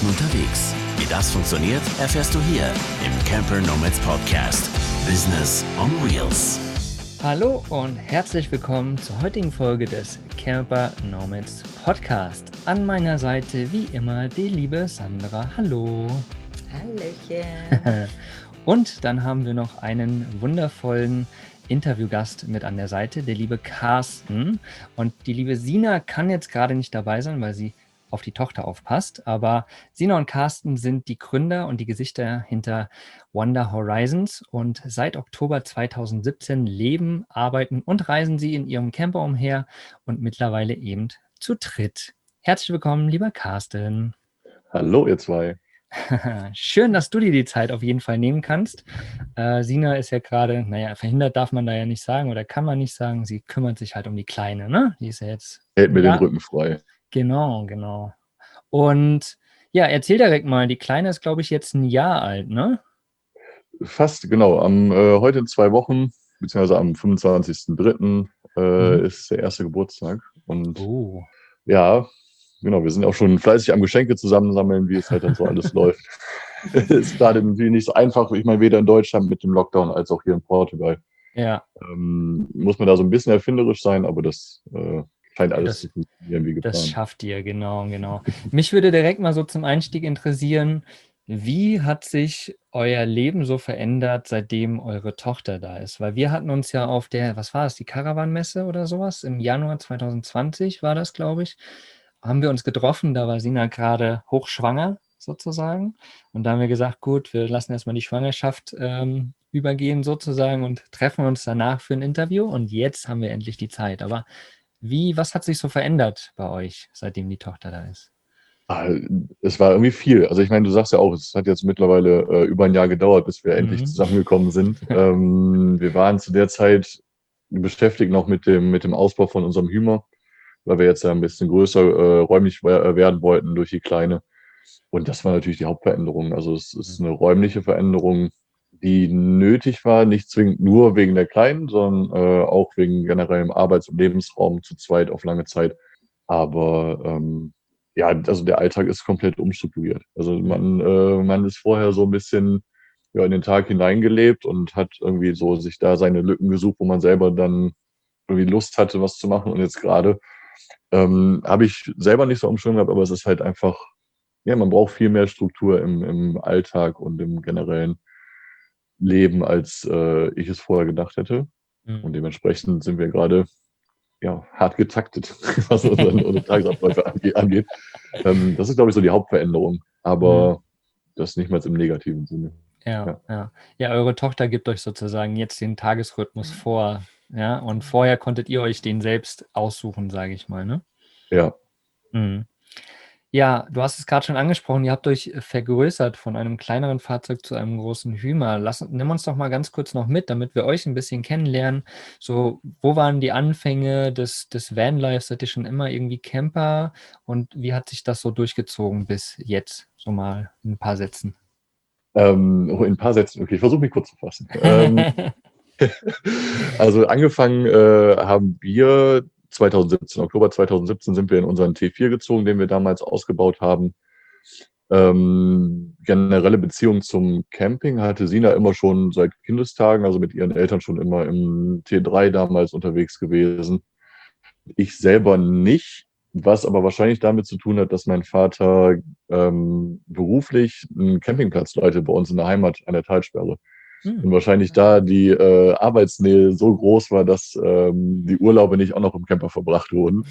Zeiten unterwegs. Wie das funktioniert, erfährst du hier im Camper Nomads Podcast. Business on Wheels. Hallo und herzlich willkommen zur heutigen Folge des Camper Nomads Podcast. An meiner Seite wie immer die liebe Sandra. Hallo. Hallöchen. Und dann haben wir noch einen wundervollen Interviewgast mit an der Seite, der liebe Carsten. Und die liebe Sina kann jetzt gerade nicht dabei sein, weil sie auf die Tochter aufpasst. Aber Sina und Carsten sind die Gründer und die Gesichter hinter Wonder Horizons. Und seit Oktober 2017 leben, arbeiten und reisen sie in ihrem Camper umher und mittlerweile eben zu dritt. Herzlich willkommen, lieber Carsten. Hallo, ihr zwei. Schön, dass du dir die Zeit auf jeden Fall nehmen kannst. Sina ist ja gerade, verhindert darf man da ja nicht sagen oder kann man nicht sagen. Sie kümmert sich halt um die Kleine, ne? Die ist ja jetzt... Hält mir den Rücken frei. Genau. Und ja, erzähl direkt mal, die Kleine ist, glaube ich, jetzt ein Jahr alt, ne? Fast, genau. Heute in 2 Wochen, beziehungsweise am 25.03. Ist der erste Geburtstag. Und ja, genau, wir sind auch schon fleißig am Geschenke zusammensammeln, wie es halt dann so alles läuft. Ist gerade natürlich nicht so einfach. Ich meine, weder in Deutschland mit dem Lockdown als auch hier in Portugal. Ja. Muss man da so ein bisschen erfinderisch sein, aber das scheint alles zu funktionieren wie geplant. Das schafft ihr, genau. Mich würde direkt mal so zum Einstieg interessieren, wie hat sich euer Leben so verändert, seitdem eure Tochter da ist? Weil wir hatten uns ja auf der, was war das, die Caravan-Messe oder sowas? Im Januar 2020 war das, glaube ich. Haben wir uns getroffen, da war Sina gerade hochschwanger sozusagen. Und da haben wir gesagt, gut, wir lassen erstmal die Schwangerschaft übergehen sozusagen und treffen uns danach für ein Interview. Und jetzt haben wir endlich die Zeit. Aber was hat sich so verändert bei euch, seitdem die Tochter da ist? Es war irgendwie viel. Also ich meine, du sagst ja auch, es hat jetzt mittlerweile über ein Jahr gedauert, bis wir endlich zusammengekommen sind. Wir waren zu der Zeit beschäftigt noch mit dem Ausbau von unserem Hümer, weil wir jetzt ja ein bisschen größer räumlich werden wollten durch die Kleine. Und das war natürlich die Hauptveränderung. Also es ist eine räumliche Veränderung, die nötig war, nicht zwingend nur wegen der Kleinen, sondern auch wegen generellem Arbeits- und Lebensraum zu zweit auf lange Zeit. Aber ja, also der Alltag ist komplett umstrukturiert. Also man ist vorher so ein bisschen in den Tag hineingelebt und hat irgendwie so sich da seine Lücken gesucht, wo man selber dann irgendwie Lust hatte, was zu machen. Und jetzt gerade habe ich selber nicht so am Schirm gehabt, aber es ist halt einfach, ja, man braucht viel mehr Struktur im Alltag und im generellen Leben, als ich es vorher gedacht hätte. Und dementsprechend sind wir gerade hart getaktet, was unsere Tagesabläufe angeht. Das ist, glaube ich, so die Hauptveränderung, aber das nicht mal im negativen Sinne. Ja, eure Tochter gibt euch sozusagen jetzt den Tagesrhythmus vor, ja, und vorher konntet ihr euch den selbst aussuchen, sage ich mal, ne? Ja. Ja, du hast es gerade schon angesprochen, ihr habt euch vergrößert von einem kleineren Fahrzeug zu einem großen Hümer. Nimm uns doch mal ganz kurz noch mit, damit wir euch ein bisschen kennenlernen. So, wo waren die Anfänge des Vanlife? Seid ihr schon immer irgendwie Camper? Und wie hat sich das so durchgezogen bis jetzt? So mal in ein paar Sätzen. In ein paar Sätzen, okay, ich versuche mich kurz zu fassen. Also angefangen haben wir Oktober 2017 sind wir in unseren T4 gezogen, den wir damals ausgebaut haben. Generelle Beziehung zum Camping hatte Sina immer schon seit Kindestagen, also mit ihren Eltern schon immer im T3 damals unterwegs gewesen. Ich selber nicht, was aber wahrscheinlich damit zu tun hat, dass mein Vater beruflich einen Campingplatz leitet bei uns in der Heimat an der Talsperre. Und wahrscheinlich da die Arbeitsnähe so groß war, dass die Urlaube nicht auch noch im Camper verbracht wurden.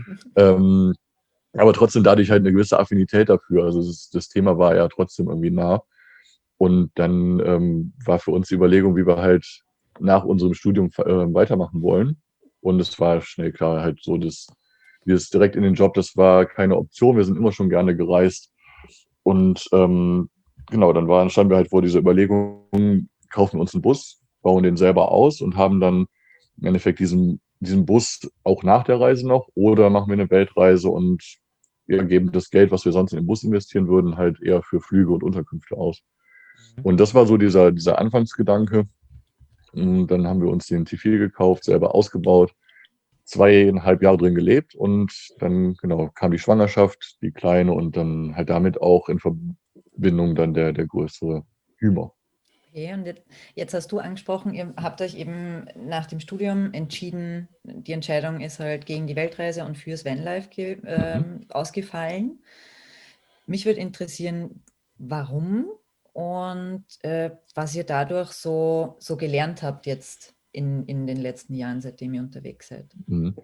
Aber trotzdem dadurch halt eine gewisse Affinität dafür. Also das Thema war ja trotzdem irgendwie nah. Und dann war für uns die Überlegung, wie wir halt nach unserem Studium weitermachen wollen. Und es war schnell klar, halt so, dieses direkt in den Job, das war keine Option. Wir sind immer schon gerne gereist. Und genau, dann standen wir halt vor dieser Überlegung, kaufen uns einen Bus, bauen den selber aus und haben dann im Endeffekt diesen Bus auch nach der Reise noch, oder machen wir eine Weltreise und wir geben das Geld, was wir sonst in den Bus investieren würden, halt eher für Flüge und Unterkünfte aus. Und das war so dieser Anfangsgedanke. Und dann haben wir uns den T4 gekauft, selber ausgebaut. 2,5 Jahre drin gelebt und dann, genau, kam die Schwangerschaft, die Kleine und dann halt damit auch in Verbindung dann der größere Hymer. Okay, und jetzt hast du angesprochen, ihr habt euch eben nach dem Studium entschieden, die Entscheidung ist halt gegen die Weltreise und fürs Vanlife ausgefallen. Mich würde interessieren, warum und was ihr dadurch so gelernt habt jetzt in den letzten Jahren, seitdem ihr unterwegs seid. Mhm.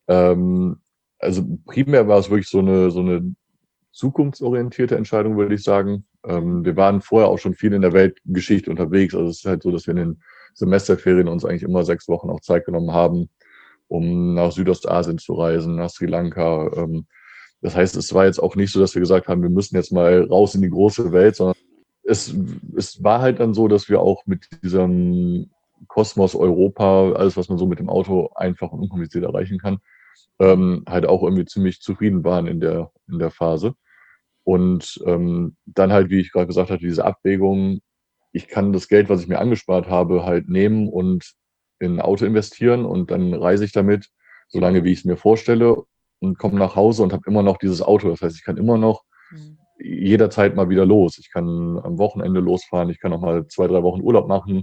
Also primär war es wirklich so eine zukunftsorientierte Entscheidung, würde ich sagen. Wir waren vorher auch schon viel in der Weltgeschichte unterwegs. Also es ist halt so, dass wir in den Semesterferien uns eigentlich immer 6 Wochen auch Zeit genommen haben, um nach Südostasien zu reisen, nach Sri Lanka. Das heißt, es war jetzt auch nicht so, dass wir gesagt haben, wir müssen jetzt mal raus in die große Welt, sondern es war halt dann so, dass wir auch mit diesem Kosmos Europa, alles, was man so mit dem Auto einfach und unkompliziert erreichen kann, halt auch irgendwie ziemlich zufrieden waren in der Phase. Und dann halt, wie ich gerade gesagt habe, diese Abwägung, ich kann das Geld, was ich mir angespart habe, halt nehmen und in ein Auto investieren und dann reise ich damit, solange wie ich es mir vorstelle und komme nach Hause und habe immer noch dieses Auto. Das heißt, ich kann immer noch jederzeit mal wieder los. Ich kann am Wochenende losfahren, ich kann auch mal 2, 3 Wochen Urlaub machen.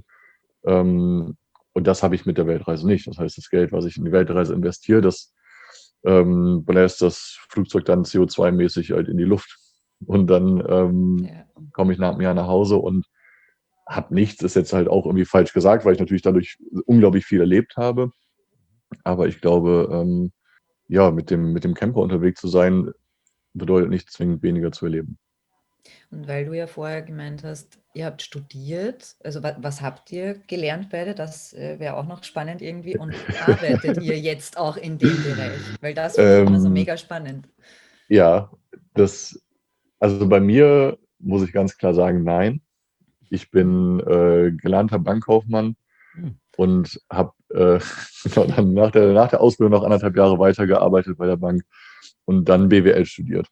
Und das habe ich mit der Weltreise nicht. Das heißt, das Geld, was ich in die Weltreise investiere, das bläst das Flugzeug dann CO2-mäßig halt in die Luft. Und dann komme ich nach einem Jahr nach Hause und habe nichts. Ist jetzt halt auch irgendwie falsch gesagt, weil ich natürlich dadurch unglaublich viel erlebt habe. Aber ich glaube, ja, mit dem Camper unterwegs zu sein, bedeutet nicht zwingend weniger zu erleben. Und weil du ja vorher gemeint hast, ihr habt studiert, also was habt ihr gelernt beide? Das wäre auch noch spannend irgendwie. Und arbeitet ihr jetzt auch in dem Bereich? Weil das finde ich immer so mega spannend. Ja, also bei mir muss ich ganz klar sagen, nein. Ich bin gelernter Bankkaufmann und habe genau, dann nach der Ausbildung noch 1,5 Jahre weitergearbeitet bei der Bank und dann BWL studiert.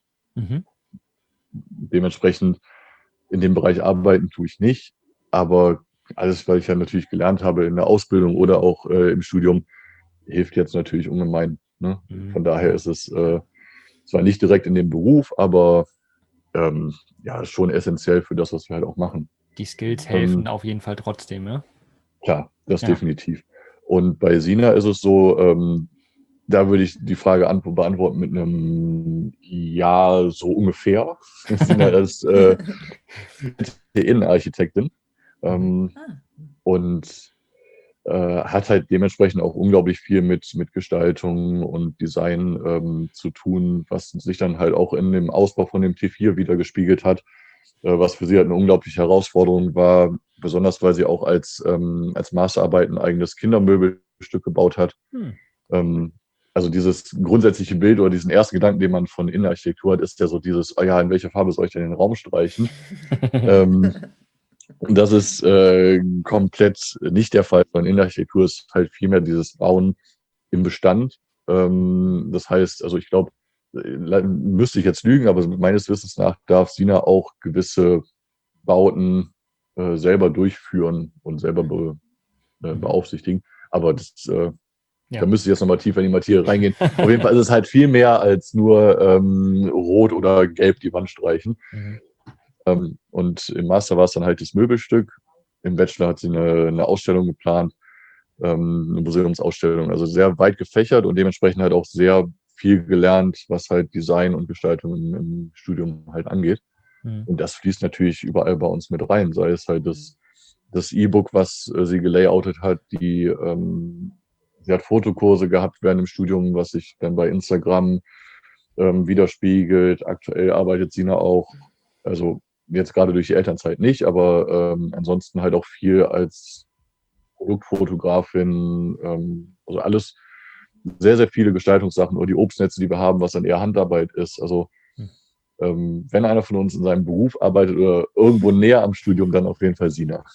Dementsprechend in dem Bereich arbeiten tue ich nicht, aber alles, weil ich ja natürlich gelernt habe in der Ausbildung oder auch im Studium, hilft jetzt natürlich ungemein. Ne? Von daher ist es zwar nicht direkt in dem Beruf, aber ja, ist schon essentiell für das, was wir halt auch machen. Die Skills helfen auf jeden Fall trotzdem, ne? Klar, das definitiv. Und bei Sina ist es so, da würde ich die Frage beantworten mit einem Ja, so ungefähr. Sina ist Innenarchitektin und hat halt dementsprechend auch unglaublich viel mit Gestaltung und Design zu tun, was sich dann halt auch in dem Ausbau von dem T4 wieder gespiegelt hat, was für sie halt eine unglaubliche Herausforderung war, besonders weil sie auch als Masterarbeit ein eigenes Kindermöbelstück gebaut hat. Also dieses grundsätzliche Bild oder diesen ersten Gedanken, den man von Innenarchitektur hat, ist ja so dieses, oh ja, in welcher Farbe soll ich denn den Raum streichen? Und das ist komplett nicht der Fall. Von Innenarchitektur ist halt vielmehr dieses Bauen im Bestand. Das heißt, also ich glaube, müsste ich jetzt lügen, aber meines Wissens nach darf Sina auch gewisse Bauten selber durchführen und selber beaufsichtigen. Aber das, da müsste ich jetzt nochmal tiefer in die Materie reingehen. Auf jeden Fall ist es halt viel mehr als nur rot oder gelb die Wand streichen. Und im Master war es dann halt das Möbelstück. Im Bachelor hat sie eine Ausstellung geplant, eine Museumsausstellung. Also sehr weit gefächert und dementsprechend halt auch sehr viel gelernt, was halt Design und Gestaltung im Studium halt angeht. Und das fließt natürlich überall bei uns mit rein, sei es halt das E-Book, was sie gelayoutet hat, sie hat Fotokurse gehabt während dem Studium, was sich dann bei Instagram widerspiegelt. Aktuell arbeitet Sina auch, also jetzt gerade durch die Elternzeit nicht, aber ansonsten halt auch viel als Produktfotografin, also alles sehr, sehr viele Gestaltungssachen oder die Obstnetze, die wir haben, was dann eher Handarbeit ist. Also wenn einer von uns in seinem Beruf arbeitet oder irgendwo näher am Studium, dann auf jeden Fall Sina.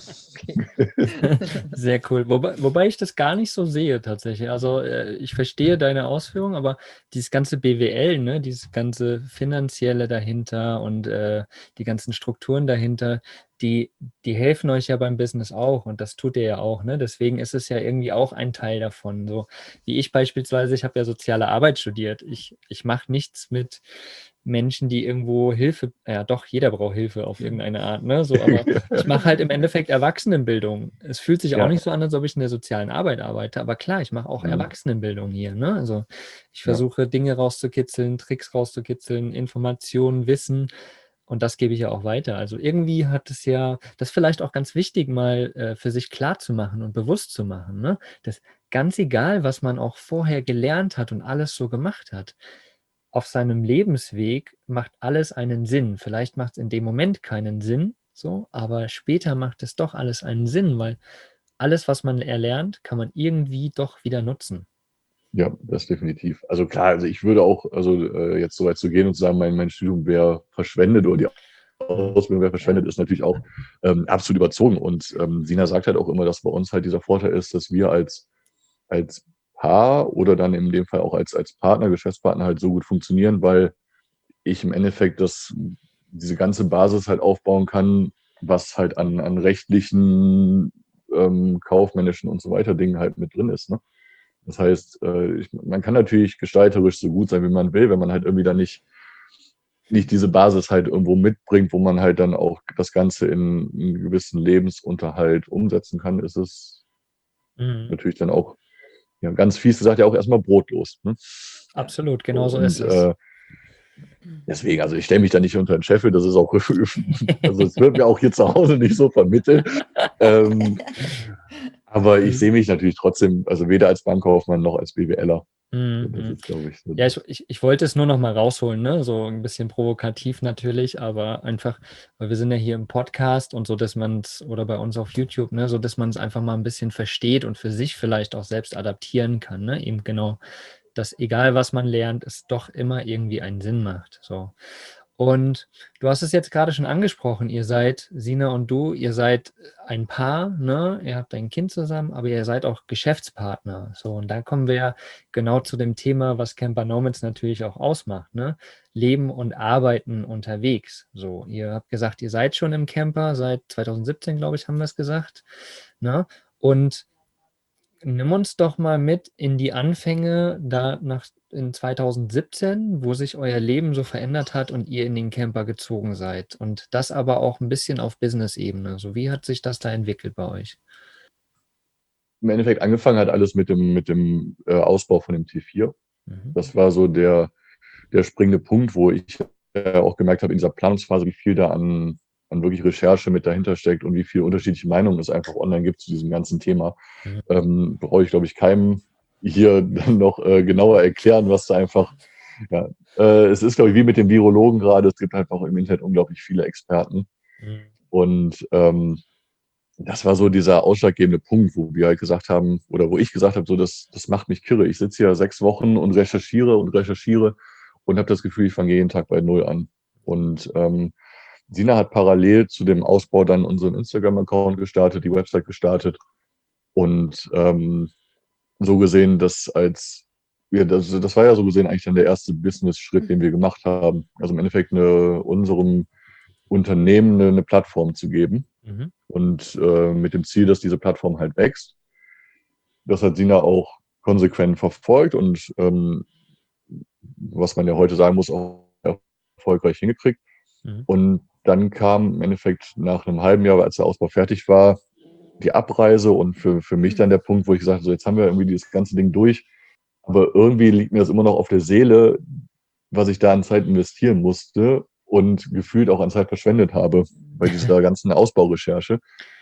Sehr cool. Wobei ich das gar nicht so sehe tatsächlich. Also ich verstehe deine Ausführung, aber dieses ganze BWL, ne, dieses ganze Finanzielle dahinter und die ganzen Strukturen dahinter, die helfen euch ja beim Business auch und das tut ihr ja auch, ne? Deswegen ist es ja irgendwie auch ein Teil davon. So wie ich beispielsweise, ich habe ja soziale Arbeit studiert. Ich mache nichts mit Menschen, die irgendwo Hilfe, ja doch, jeder braucht Hilfe auf irgendeine Art, ne? So, aber ich mache halt im Endeffekt Erwachsenenbildung. Es fühlt sich auch Ja. nicht so an, als ob ich in der sozialen Arbeit arbeite, aber klar, ich mache auch Erwachsenenbildung hier, ne? Also ich versuche Dinge rauszukitzeln, Tricks rauszukitzeln, Informationen, Wissen. Und das gebe ich ja auch weiter. Also irgendwie hat es ja, das ist vielleicht auch ganz wichtig, mal für sich klar zu machen und bewusst zu machen, ne? Das ganz egal, was man auch vorher gelernt hat und alles so gemacht hat. Auf seinem Lebensweg macht alles einen Sinn. Vielleicht macht es in dem Moment keinen Sinn, so, aber später macht es doch alles einen Sinn, weil alles, was man erlernt, kann man irgendwie doch wieder nutzen. Ja, das definitiv. Also klar, also ich würde auch, jetzt so weit zu gehen und zu sagen, mein Studium wäre verschwendet oder die Ausbildung wäre verschwendet, ist natürlich auch absolut überzogen. Und Sina sagt halt auch immer, dass bei uns halt dieser Vorteil ist, dass wir als Paar oder dann in dem Fall auch als Partner, Geschäftspartner halt so gut funktionieren, weil ich im Endeffekt diese ganze Basis halt aufbauen kann, was halt an rechtlichen, kaufmännischen und so weiter Dingen halt mit drin ist. Ne? Das heißt, man kann natürlich gestalterisch so gut sein, wie man will, wenn man halt irgendwie dann nicht diese Basis halt irgendwo mitbringt, wo man halt dann auch das Ganze in einen gewissen Lebensunterhalt umsetzen kann, ist es natürlich dann auch, ja, ganz fies gesagt, ja auch erstmal brotlos. Ne? Absolut, genau so Und ist es. deswegen, also ich stelle mich da nicht unter den Scheffel, das ist auch, also es wird mir auch hier zu Hause nicht so vermittelt. Aber ich sehe mich natürlich trotzdem, also weder als Bankkaufmann noch als BWLer. Das ist, glaube ich, so. Ja, ich wollte es nur noch mal rausholen, ne? So ein bisschen provokativ natürlich, aber einfach, weil wir sind ja hier im Podcast und so, dass man es, oder bei uns auf YouTube, ne, so dass man es einfach mal ein bisschen versteht und für sich vielleicht auch selbst adaptieren kann, ne? Eben genau, dass egal was man lernt, es doch immer irgendwie einen Sinn macht. So. Und du hast es jetzt gerade schon angesprochen, ihr seid, Sina und du, ihr seid ein Paar, ne? Ihr habt ein Kind zusammen, aber ihr seid auch Geschäftspartner. So, und da kommen wir ja genau zu dem Thema, was Camper Nomads natürlich auch ausmacht, ne? Leben und Arbeiten unterwegs. So, ihr habt gesagt, ihr seid schon im Camper, seit 2017, glaube ich, haben wir es gesagt, ne? Und nimm uns doch mal mit in die Anfänge in 2017, wo sich euer Leben so verändert hat und ihr in den Camper gezogen seid. Und das aber auch ein bisschen auf Business-Ebene. So, wie hat sich das da entwickelt bei euch? Im Endeffekt angefangen hat alles mit dem Ausbau von dem T4. Das war so der springende Punkt, wo ich auch gemerkt habe in dieser Planungsphase, wie viel da an wirklich Recherche mit dahinter steckt und wie viele unterschiedliche Meinungen es einfach online gibt zu diesem ganzen Thema. Brauche ich, glaube ich, keinem hier dann noch genauer erklären, was da einfach, ja, es ist, glaube ich, wie mit den Virologen gerade, es gibt einfach im Internet unglaublich viele Experten. Und das war so dieser ausschlaggebende Punkt, wo wir halt gesagt haben, oder wo ich gesagt habe, so, das macht mich kirre. Ich sitze hier 6 Wochen und recherchiere und habe das Gefühl, ich fange jeden Tag bei Null an. Und Sina hat parallel zu dem Ausbau dann unseren Instagram-Account gestartet, die Website gestartet und so gesehen, das war ja so gesehen eigentlich dann der erste Business-Schritt, den wir gemacht haben. Also im Endeffekt unserem Unternehmen eine Plattform zu geben und mit dem Ziel, dass diese Plattform halt wächst. Das hat Sina auch konsequent verfolgt und was man ja heute sagen muss, auch erfolgreich hingekriegt. Und dann kam im Endeffekt nach einem halben Jahr, als der Ausbau fertig war, die Abreise und für mich dann der Punkt, wo ich gesagt habe, so jetzt haben wir irgendwie dieses ganze Ding durch, aber irgendwie liegt mir das immer noch auf der Seele, was ich da an Zeit investieren musste und gefühlt auch an Zeit verschwendet habe bei dieser ganzen Ausbaurecherche,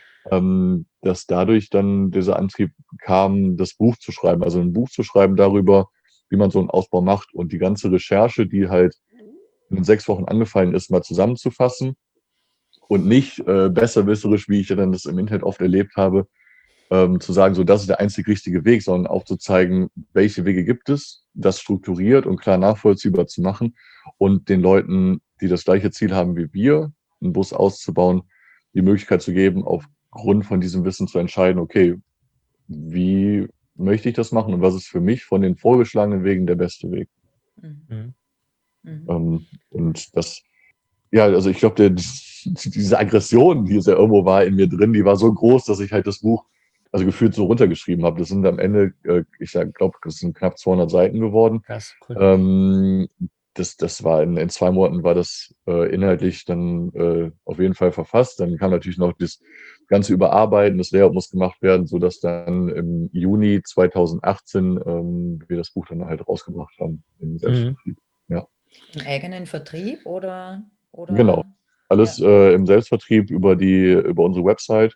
dass dadurch dann dieser Antrieb kam, das Buch zu schreiben, also ein Buch zu schreiben darüber, wie man so einen Ausbau macht und die ganze Recherche, die halt in den 6 Wochen angefallen ist, mal zusammenzufassen und nicht besserwisserisch, wie ich ja dann das im Internet oft erlebt habe, zu sagen, so das ist der einzig richtige Weg, sondern auch zu zeigen, welche Wege gibt es, das strukturiert und klar nachvollziehbar zu machen und den Leuten, die das gleiche Ziel haben wie wir, einen Bus auszubauen, die Möglichkeit zu geben, aufgrund von diesem Wissen zu entscheiden, okay, wie möchte ich das machen und was ist für mich von den vorgeschlagenen Wegen der beste Weg. Und das ja, also ich glaube, diese Aggression, die es ja irgendwo war in mir drin, die war so groß, dass ich halt das Buch also gefühlt so runtergeschrieben habe. Das sind am Ende, ich glaube, das sind knapp 200 Seiten geworden. Krass, cool. Das war in 2 Monaten war das inhaltlich dann auf jeden Fall verfasst. Dann kam natürlich noch das ganze Überarbeiten, das Layout muss gemacht werden, sodass dann im Juni 2018 wir das Buch dann halt rausgebracht haben im Selbstvertrieb. Ja. Im eigenen Vertrieb oder? Genau. Alles im Selbstvertrieb über unsere Website,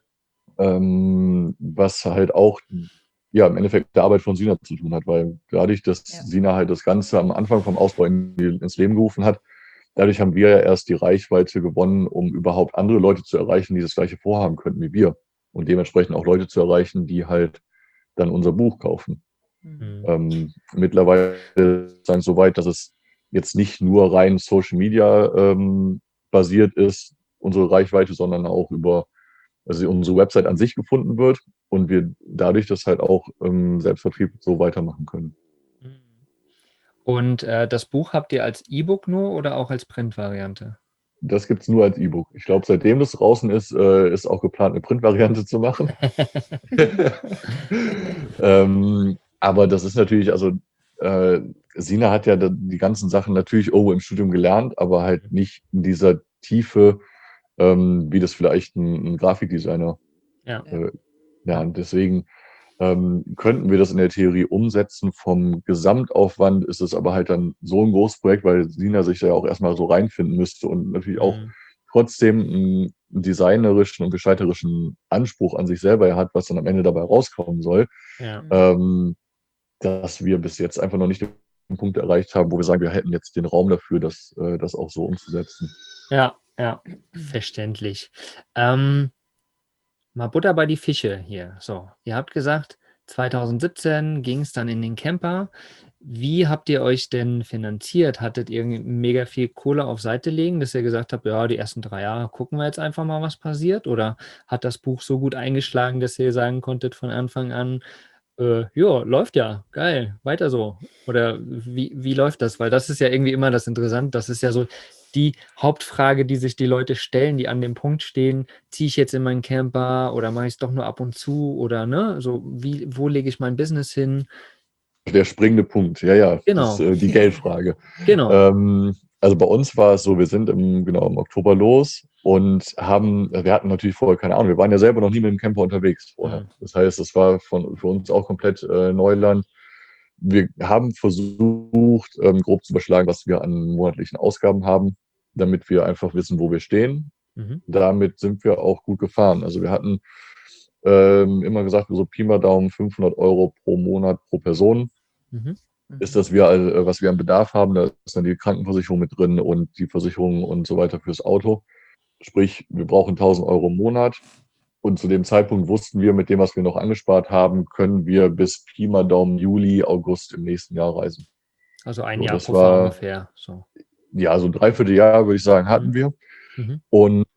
was halt auch ja im Endeffekt der Arbeit von Sina zu tun hat, weil dadurch, dass Sina halt das Ganze am Anfang vom Ausbau ins Leben gerufen hat, dadurch haben wir ja erst die Reichweite gewonnen, um überhaupt andere Leute zu erreichen, die das gleiche vorhaben könnten wie wir. Und dementsprechend auch Leute zu erreichen, die halt dann unser Buch kaufen. Mittlerweile ist es so weit, dass es jetzt nicht nur rein Social Media basiert ist, unsere Reichweite, sondern auch über unsere Website an sich gefunden wird und wir dadurch das halt auch im Selbstvertrieb so weitermachen können. Und das Buch habt ihr als E-Book nur oder auch als Printvariante? Das gibt es nur als E-Book. Ich glaube, seitdem das draußen ist, ist auch geplant, eine Printvariante zu machen. Aber das ist natürlich, also Sina hat ja die ganzen Sachen natürlich irgendwo im Studium gelernt, aber halt nicht in dieser Tiefe, wie das vielleicht ein Grafikdesigner lernt. Deswegen könnten wir das in der Theorie umsetzen. Vom Gesamtaufwand ist es aber halt dann so ein großes Projekt, weil Sina sich da ja auch erstmal so reinfinden müsste und natürlich auch trotzdem einen designerischen und gestalterischen Anspruch an sich selber hat, was dann am Ende dabei rauskommen soll, dass wir bis jetzt einfach noch nicht den Punkt erreicht haben, wo wir sagen, wir hätten jetzt den Raum dafür, das auch so umzusetzen. Ja, verständlich. Mal Butter bei die Fische hier. So, ihr habt gesagt, 2017 ging es dann in den Camper. Wie habt ihr euch denn finanziert? Hattet ihr mega viel Kohle auf Seite legen, dass ihr gesagt habt, ja, die ersten 3 Jahre gucken wir jetzt einfach mal, was passiert? Oder hat das Buch so gut eingeschlagen, dass ihr sagen konntet von Anfang an, ja, läuft ja, geil, weiter so? Oder wie läuft das? Weil das ist ja irgendwie immer das Interessante. Das ist ja so die Hauptfrage, die sich die Leute stellen, die an dem Punkt stehen, ziehe ich jetzt in meinen Camper oder mache ich es doch nur ab und zu oder ne, so wo lege ich mein Business hin? Der springende Punkt, ja, Genau. das ist die Geldfrage. Genau. Also bei uns war es so, wir sind im Oktober los und wir hatten natürlich vorher keine Ahnung, wir waren ja selber noch nie mit dem Camper unterwegs vorher. Das heißt, es war für uns auch komplett Neuland. Wir haben versucht, grob zu überschlagen, was wir an monatlichen Ausgaben haben, damit wir einfach wissen, wo wir stehen. Damit sind wir auch gut gefahren. Also wir hatten immer gesagt, so Pi mal Daumen 500 € pro Monat pro Person. Ist das was wir an Bedarf haben. Da ist dann die Krankenversicherung mit drin und die Versicherung und so weiter fürs Auto. Sprich, wir brauchen 1.000 € im Monat. Und zu dem Zeitpunkt wussten wir, mit dem, was wir noch angespart haben, können wir bis Pi mal Daumen Juli, August im nächsten Jahr reisen. Also ein Jahr Puffer ungefähr. So. Ja, so ein Dreivierteljahr, würde ich sagen, hatten wir. Und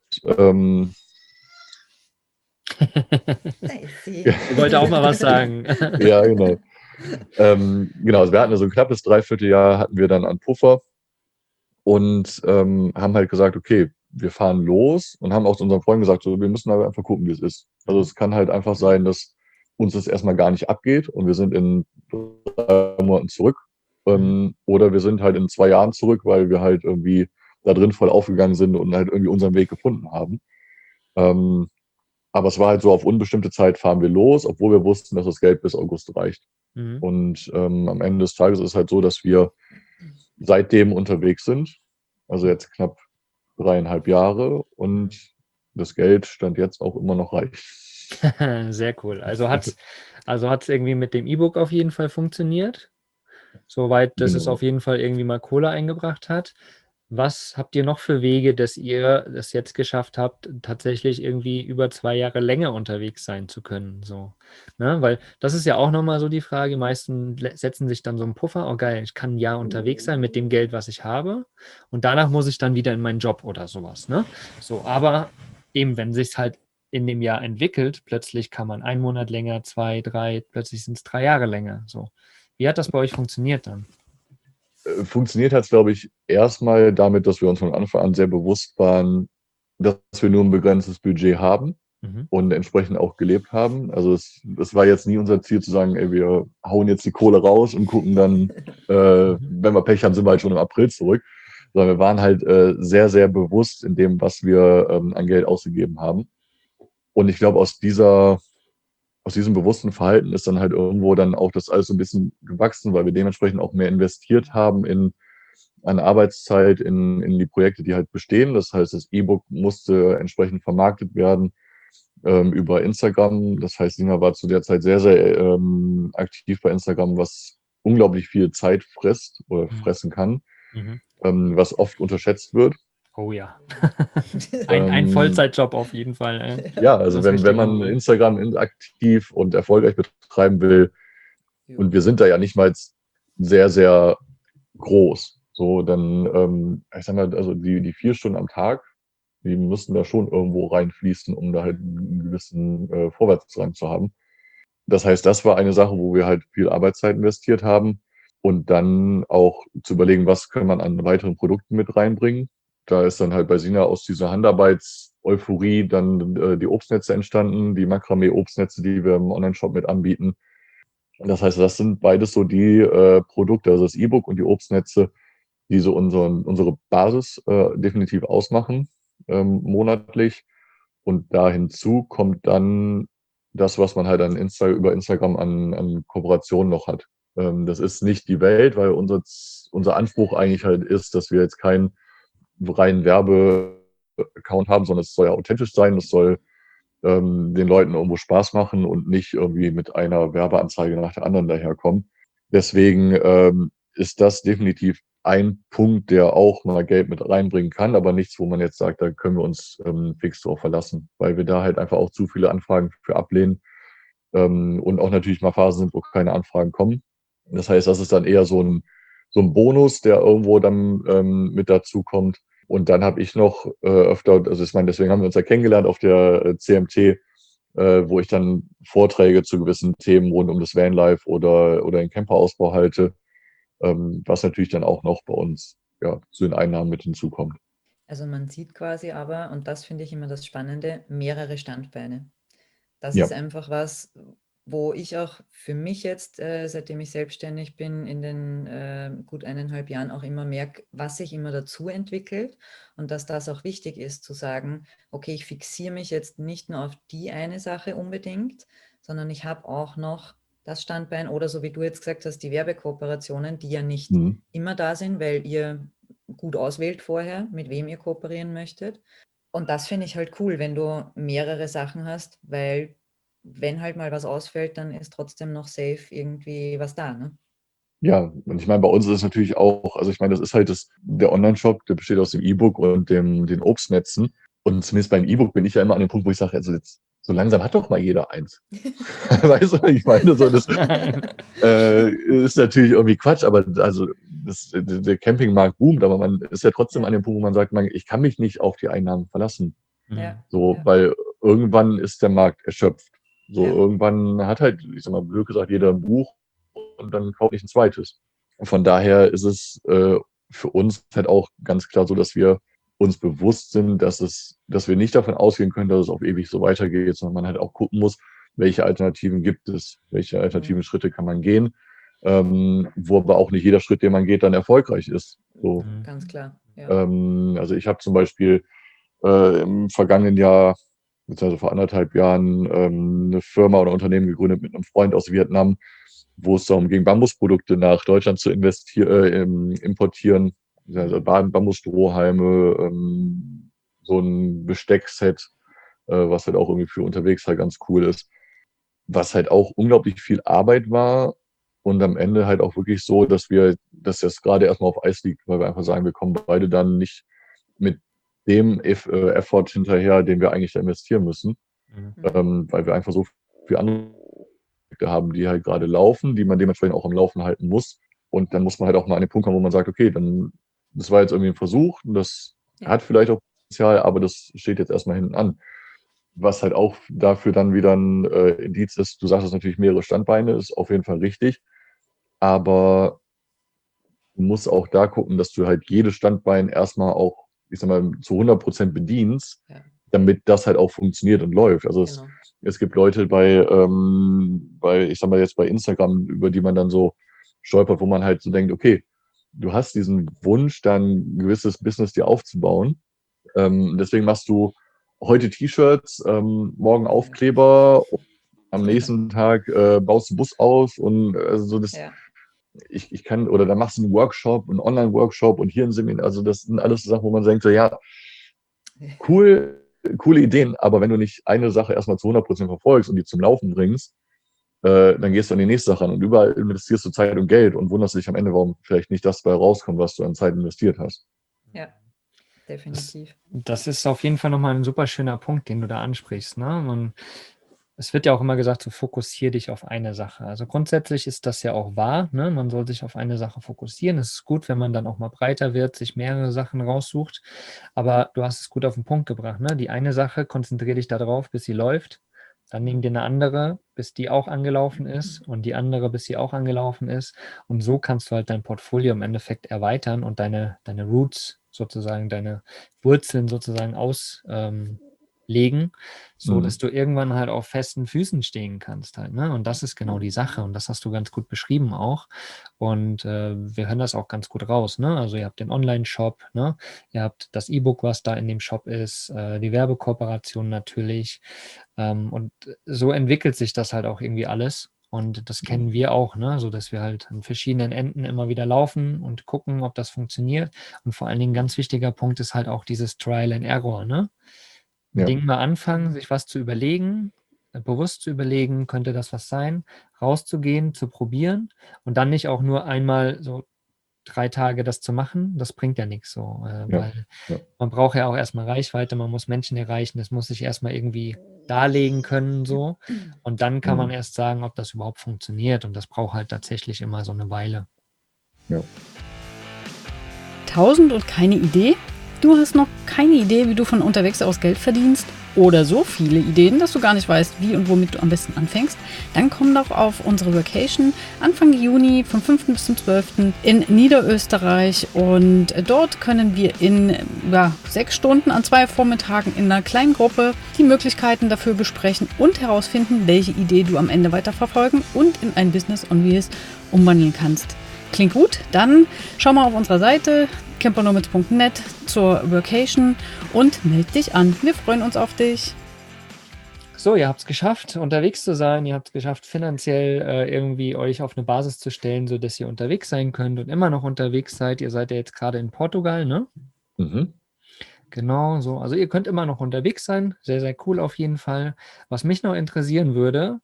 ich wollte auch mal was sagen. Ja, genau. Genau, also wir hatten so ein knappes Dreivierteljahr hatten wir dann an Puffer und haben halt gesagt, okay, wir fahren los und haben auch zu unseren Freunden gesagt, so, wir müssen aber einfach gucken, wie es ist. Also es kann halt einfach sein, dass uns das erstmal gar nicht abgeht und wir sind in 3 Monaten zurück. Oder wir sind halt in 2 Jahren zurück, weil wir halt irgendwie da drin voll aufgegangen sind und halt irgendwie unseren Weg gefunden haben. Aber es war halt so, auf unbestimmte Zeit fahren wir los, obwohl wir wussten, dass das Geld bis August reicht. Und am Ende des Tages ist es halt so, dass wir seitdem unterwegs sind. Also jetzt knapp 3,5 Jahre und das Geld stand jetzt auch immer noch reich. Sehr cool. Also hat's irgendwie mit dem E-Book auf jeden Fall funktioniert. Soweit, dass es auf jeden Fall irgendwie mal Kohle eingebracht hat. Was habt ihr noch für Wege, dass ihr das jetzt geschafft habt, tatsächlich irgendwie über 2 Jahre länger unterwegs sein zu können? So, ne? Weil das ist ja auch nochmal so die Frage, die meisten setzen sich dann so einen Puffer, oh geil, ich kann ein Jahr unterwegs sein mit dem Geld, was ich habe und danach muss ich dann wieder in meinen Job oder sowas. Ne? So, aber eben, wenn sich es halt in dem Jahr entwickelt, plötzlich kann man 1 Monat länger, 2, 3, plötzlich sind es 3 Jahre länger. So. Wie hat das bei euch funktioniert dann? funktioniert hat es, glaube ich, erstmal damit, dass wir uns von Anfang an sehr bewusst waren, dass wir nur ein begrenztes Budget haben und entsprechend auch gelebt haben. Also es war jetzt nie unser Ziel zu sagen, ey, wir hauen jetzt die Kohle raus und gucken dann, wenn wir Pech haben, sind wir halt schon im April zurück. Sondern wir waren halt sehr, sehr bewusst in dem, was wir an Geld ausgegeben haben. Und ich glaube, aus diesem bewussten Verhalten ist dann halt irgendwo dann auch das alles so ein bisschen gewachsen, weil wir dementsprechend auch mehr investiert haben an Arbeitszeit, in die Projekte, die halt bestehen. Das heißt, das E-Book musste entsprechend vermarktet werden über Instagram. Das heißt, Sina war zu der Zeit sehr, sehr aktiv bei Instagram, was unglaublich viel Zeit frisst oder fressen kann, was oft unterschätzt wird. Oh ja. Ein Vollzeitjob auf jeden Fall. Ja, also wenn man Instagram aktiv und erfolgreich betreiben will, und wir sind da ja nicht mal sehr, sehr groß, so dann, ich sag mal, also die 4 Stunden am Tag, die müssen da schon irgendwo reinfließen, um da halt einen gewissen Vorwärtsdrang zu haben. Das heißt, das war eine Sache, wo wir halt viel Arbeitszeit investiert haben und dann auch zu überlegen, was kann man an weiteren Produkten mit reinbringen. Da ist dann halt bei Sina aus dieser Handarbeits-Euphorie dann die Obstnetze entstanden, die Makramee-Obstnetze, die wir im Online-Shop mit anbieten. Das heißt, das sind beides so die Produkte, also das E-Book und die Obstnetze, die so unsere Basis definitiv ausmachen, monatlich. Und da hinzu kommt dann das, was man halt über Instagram an Kooperationen noch hat. Das ist nicht die Welt, weil unser Anspruch eigentlich halt ist, dass wir jetzt keinen reinen Werbe-Account haben, sondern es soll ja authentisch sein, es soll den Leuten irgendwo Spaß machen und nicht irgendwie mit einer Werbeanzeige nach der anderen daherkommen. Deswegen ist das definitiv ein Punkt, der auch mal Geld mit reinbringen kann, aber nichts, wo man jetzt sagt, da können wir uns fix drauf verlassen, weil wir da halt einfach auch zu viele Anfragen für ablehnen und auch natürlich mal Phasen sind, wo keine Anfragen kommen. Das heißt, das ist dann eher so ein Bonus, der irgendwo dann mit dazu kommt. Und dann habe ich noch öfter, also ich meine, deswegen haben wir uns ja kennengelernt auf der CMT, wo ich dann Vorträge zu gewissen Themen rund um das Vanlife oder den Camperausbau halte, was natürlich dann auch noch bei uns zu den Einnahmen mit hinzukommt. Also man sieht quasi aber, und das finde ich immer das Spannende, mehrere Standbeine. Das Ja. ist einfach was, wo ich auch für mich jetzt, seitdem ich selbstständig bin, in den gut 1,5 Jahren auch immer merke, was sich immer dazu entwickelt und dass das auch wichtig ist, zu sagen, okay, ich fixiere mich jetzt nicht nur auf die eine Sache unbedingt, sondern ich habe auch noch das Standbein oder so wie du jetzt gesagt hast, die Werbekooperationen, die ja nicht immer da sind, weil ihr gut auswählt vorher, mit wem ihr kooperieren möchtet. Und das finde ich halt cool, wenn du mehrere Sachen hast, weil wenn halt mal was ausfällt, dann ist trotzdem noch safe irgendwie was da, ne? Ja, und ich meine, bei uns ist es natürlich auch, also ich meine, das ist halt der Online-Shop, der besteht aus dem E-Book und den Obstnetzen. Und zumindest beim E-Book bin ich ja immer an dem Punkt, wo ich sage, also jetzt, so langsam hat doch mal jeder eins. Weißt du, ich meine, so das ist natürlich irgendwie Quatsch, aber also der Campingmarkt boomt, aber man ist ja trotzdem an dem Punkt, wo man sagt, ich kann mich nicht auf die Einnahmen verlassen. Ja. So, weil irgendwann ist der Markt erschöpft. So, Ja. irgendwann hat halt, ich sag mal, blöd gesagt, jeder ein Buch und dann kaufe ich ein zweites. Und von daher ist es für uns halt auch ganz klar so, dass wir uns bewusst sind, dass wir nicht davon ausgehen können, dass es auf ewig so weitergeht, sondern man halt auch gucken muss, welche Alternativen gibt es, welche alternativen Schritte kann man gehen, wo aber auch nicht jeder Schritt, den man geht, dann erfolgreich ist. So. Ganz klar. Ja. Also ich habe zum Beispiel im vergangenen Jahr, beziehungsweise vor 1,5 Jahren, eine Firma oder Unternehmen gegründet mit einem Freund aus Vietnam, wo es darum ging, Bambusprodukte nach Deutschland zu importieren. Also Bambusstrohhalme, so ein Besteckset, was halt auch irgendwie für unterwegs halt ganz cool ist. Was halt auch unglaublich viel Arbeit war und am Ende halt auch wirklich so, dass das gerade erstmal auf Eis liegt, weil wir einfach sagen, wir kommen beide dann nicht mit dem Effort hinterher, den wir eigentlich da investieren müssen, weil wir einfach so viel andere Projekte haben, die halt gerade laufen, die man dementsprechend auch am Laufen halten muss. Und dann muss man halt auch mal an den Punkt kommen, wo man sagt, okay, dann das war jetzt irgendwie ein Versuch, das hat vielleicht auch Potenzial, aber das steht jetzt erstmal hinten an. Was halt auch dafür dann wieder ein Indiz ist, du sagst es natürlich mehrere Standbeine, ist auf jeden Fall richtig. Aber du musst auch da gucken, dass du halt jedes Standbein erstmal auch, ich sag mal, zu 100% bedienst, Ja, damit das halt auch funktioniert und läuft. Also genau. es gibt Leute ich sag mal jetzt bei Instagram, über die man dann so stolpert, wo man halt so denkt, okay, du hast diesen Wunsch, dann ein gewisses Business dir aufzubauen. Deswegen machst du heute T-Shirts, morgen Aufkleber, und am nächsten Tag baust du Bus aus und also so das, Ja, ich kann, oder dann machst du einen Workshop, einen Online-Workshop und hier ein Seminar. Also das sind alles so Sachen, wo man denkt, so ja, cool, coole Ideen, aber wenn du nicht eine Sache erstmal zu 100% verfolgst und die zum Laufen bringst, dann gehst du an die nächste Sache ran und überall investierst du Zeit und Geld und wunderst dich am Ende, warum vielleicht nicht das bei rauskommt, was du an Zeit investiert hast. ja, definitiv. Das ist auf jeden Fall nochmal ein super schöner Punkt, den du da ansprichst. Ne? Es wird ja auch immer gesagt, so fokussier dich auf eine Sache. Also grundsätzlich ist das ja auch wahr. Ne? Man soll sich auf eine Sache fokussieren. Es ist gut, wenn man dann auch mal breiter wird, sich mehrere Sachen raussucht. Aber du hast es gut auf den Punkt gebracht. Ne? Die eine Sache, konzentriere dich darauf, bis sie läuft. Dann nimm dir eine andere, bis die auch angelaufen ist und die andere, bis sie auch angelaufen ist. Und so kannst du halt dein Portfolio im Endeffekt erweitern und deine Roots sozusagen, deine Wurzeln sozusagen auslegen, so dass du irgendwann halt auf festen Füßen stehen kannst halt, ne? Und das ist genau die Sache und das hast du ganz gut beschrieben auch und wir hören das auch ganz gut raus, ne? Also ihr habt den Online-Shop, ne? Ihr habt das E-Book, was da in dem Shop ist, die Werbekooperation natürlich und so entwickelt sich das halt auch irgendwie alles. Und das kennen wir auch, ne? So dass wir halt an verschiedenen Enden immer wieder laufen und gucken, ob das funktioniert. Und vor allen Dingen ein ganz wichtiger Punkt ist halt auch dieses Trial and Error, ne? Ein Ja. Ding mal anfangen, sich was zu überlegen, bewusst zu überlegen, könnte das was sein, rauszugehen, zu probieren und dann nicht auch nur einmal so 3 Tage das zu machen, das bringt ja nichts so, weil Ja. man braucht ja auch erstmal Reichweite, man muss Menschen erreichen, das muss sich erstmal irgendwie darlegen können so und dann kann man erst sagen, ob das überhaupt funktioniert und das braucht halt tatsächlich immer so eine Weile. Ja. 1000 und keine Idee? Du hast noch keine Idee, wie du von unterwegs aus Geld verdienst? Oder so viele Ideen, dass du gar nicht weißt, wie und womit du am besten anfängst? Dann komm doch auf unsere Vacation Anfang Juni vom 5. bis zum 12. in Niederösterreich. Und dort können wir in 6 Stunden an 2 Vormittagen in einer kleinen Gruppe die Möglichkeiten dafür besprechen und herausfinden, welche Idee du am Ende weiterverfolgen und in ein Business on Wheels umwandeln kannst. Klingt gut? Dann schau mal auf unserer Seite campernomads.net zur Workation und melde dich an. Wir freuen uns auf dich. So, ihr habt es geschafft, unterwegs zu sein. Ihr habt es geschafft, finanziell irgendwie euch auf eine Basis zu stellen, sodass ihr unterwegs sein könnt und immer noch unterwegs seid. Ihr seid ja jetzt gerade in Portugal, ne? Mhm. Genau, so. Also ihr könnt immer noch unterwegs sein. Sehr, sehr cool auf jeden Fall. Was mich noch interessieren würde,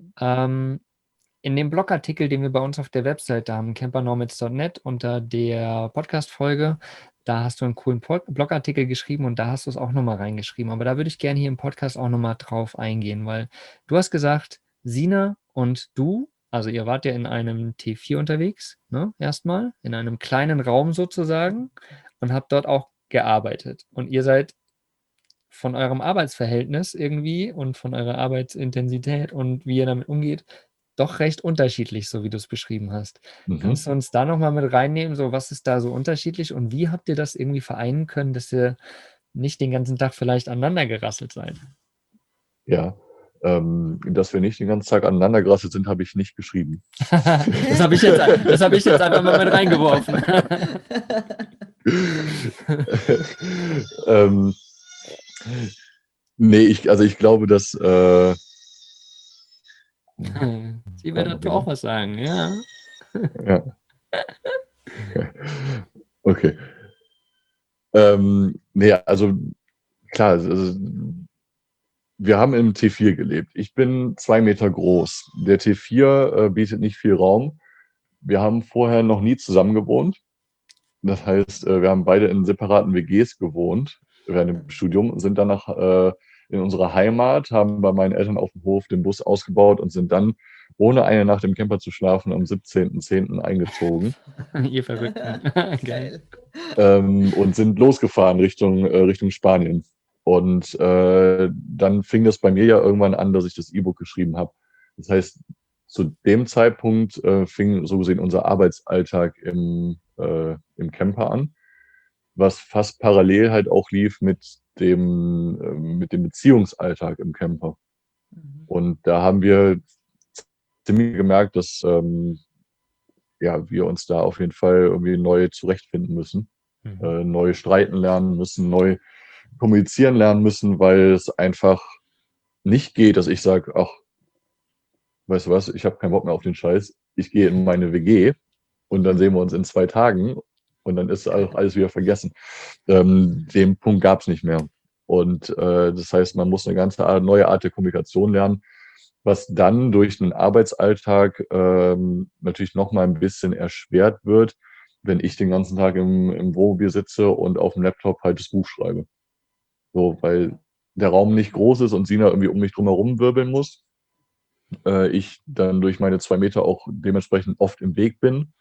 in dem Blogartikel, den wir bei uns auf der Webseite haben, campernomads.net, unter der Podcast-Folge, da hast du einen coolen Blogartikel geschrieben und da hast du es auch nochmal reingeschrieben. Aber da würde ich gerne hier im Podcast auch nochmal drauf eingehen, weil du hast gesagt, Sina und du, also ihr wart ja in einem T4 unterwegs, ne, erstmal, in einem kleinen Raum sozusagen und habt dort auch gearbeitet. Und ihr seid von eurem Arbeitsverhältnis irgendwie und von eurer Arbeitsintensität und wie ihr damit umgeht, doch recht unterschiedlich, so wie du es beschrieben hast. Kannst du uns da nochmal mit reinnehmen, so was ist da so unterschiedlich und wie habt ihr das irgendwie vereinen können, dass ihr nicht den ganzen Tag vielleicht aneinander gerasselt seid? Ja. Dass wir nicht den ganzen Tag aneinander gerasselt sind, habe ich nicht geschrieben. Das habe ich jetzt einfach mal mit reingeworfen. Nee, ich glaube, dass Sie wird dazu auch was sagen, ja. ja. Okay. Nee, also klar, also, wir haben im T4 gelebt. Ich bin 2 Meter groß. Der T4 bietet nicht viel Raum. Wir haben vorher noch nie zusammen gewohnt. Das heißt, wir haben beide in separaten WGs gewohnt während dem Studium und sind danach in unserer Heimat, haben bei meinen Eltern auf dem Hof den Bus ausgebaut und sind dann, ohne eine Nacht im Camper zu schlafen, am 17.10. eingezogen. Ihr Verrückten. Geil. Und sind losgefahren Richtung Spanien. Und dann fing das bei mir ja irgendwann an, dass ich das E-Book geschrieben habe. Das heißt, zu dem Zeitpunkt fing so gesehen unser Arbeitsalltag im im Camper an, was fast parallel halt auch lief mit dem Beziehungsalltag im Camper. Und da haben wir ziemlich gemerkt, dass ja, wir uns da auf jeden Fall irgendwie neu zurechtfinden müssen, neu streiten lernen müssen, neu kommunizieren lernen müssen, weil es einfach nicht geht, dass ich sage, ach, weißt du was, ich habe keinen Bock mehr auf den Scheiß, ich gehe in meine WG und dann sehen wir uns in 2 Tagen und dann ist auch alles wieder vergessen. Den Punkt gab es nicht mehr. Und das heißt, man muss eine neue Art der Kommunikation lernen, was dann durch einen Arbeitsalltag natürlich nochmal ein bisschen erschwert wird, wenn ich den ganzen Tag im Wohnmobil sitze und auf dem Laptop halt das Buch schreibe. So, weil der Raum nicht groß ist und Sina irgendwie um mich drum herum wirbeln muss. Ich dann durch meine 2 Meter auch dementsprechend oft im Weg bin.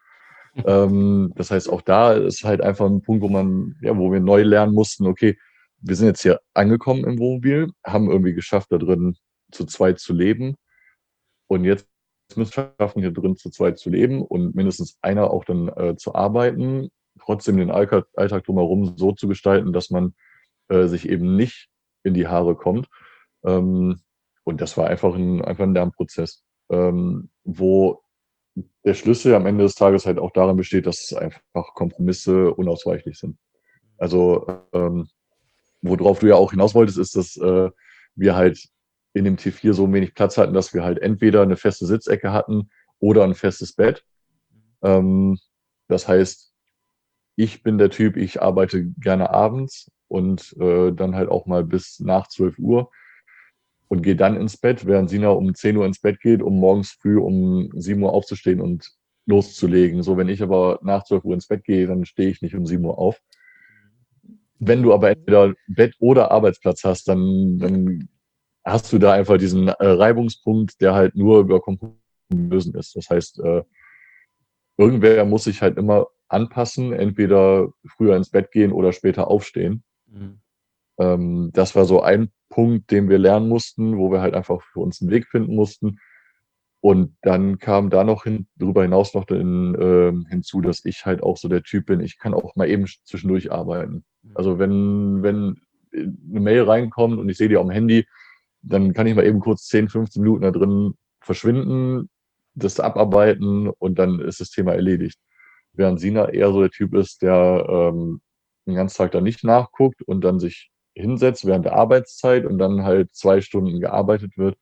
Das heißt, auch da ist halt einfach ein Punkt, wo wir neu lernen mussten, okay, wir sind jetzt hier angekommen im Wohnmobil, haben irgendwie geschafft, da drin zu zweit zu leben. Und jetzt müssen wir schaffen, hier drin zu zweit zu leben und mindestens einer auch dann zu arbeiten, trotzdem den Alltag drumherum so zu gestalten, dass man sich eben nicht in die Haare kommt. Und das war einfach ein Lernprozess, wo der Schlüssel am Ende des Tages halt auch darin besteht, dass einfach Kompromisse unausweichlich sind. Also, worauf du ja auch hinaus wolltest, ist, dass wir halt in dem T4 so wenig Platz hatten, dass wir halt entweder eine feste Sitzecke hatten oder ein festes Bett. Das heißt, ich bin der Typ, ich arbeite gerne abends und dann halt auch mal bis nach 12 Uhr und gehe dann ins Bett, während Sina um 10 Uhr ins Bett geht, um morgens früh um 7 Uhr aufzustehen und loszulegen. So, wenn ich aber nach 12 Uhr ins Bett gehe, dann stehe ich nicht um 7 Uhr auf. Wenn du aber entweder Bett oder Arbeitsplatz hast, dann hast du da einfach diesen Reibungspunkt, der halt nur über Kompromissen lösen ist. Das heißt, irgendwer muss sich halt immer anpassen, entweder früher ins Bett gehen oder später aufstehen. Das war so ein Punkt, den wir lernen mussten, wo wir halt einfach für uns einen Weg finden mussten. Und dann kam da noch darüber hinaus noch hinzu, dass ich halt auch so der Typ bin, ich kann auch mal eben zwischendurch arbeiten. Also wenn eine Mail reinkommt und ich sehe die auf dem Handy, dann kann ich mal eben kurz 10, 15 Minuten da drin verschwinden, das abarbeiten und dann ist das Thema erledigt. Während Sina eher so der Typ ist, der den ganzen Tag da nicht nachguckt und dann sich hinsetzt während der Arbeitszeit und dann halt 2 Stunden gearbeitet wird.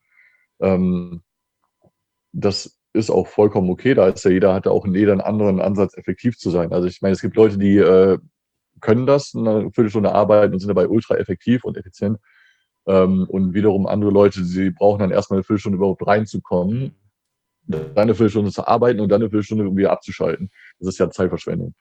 Das ist auch vollkommen okay. Da ist ja hat ja auch jeder einen anderen Ansatz, effektiv zu sein. Also ich meine, es gibt Leute, die können das, eine Viertelstunde arbeiten und sind dabei ultra effektiv und effizient. Und wiederum andere Leute, sie brauchen dann erstmal eine Viertelstunde überhaupt reinzukommen, dann eine Viertelstunde zu arbeiten und dann eine Viertelstunde wieder abzuschalten. Das ist ja Zeitverschwendung.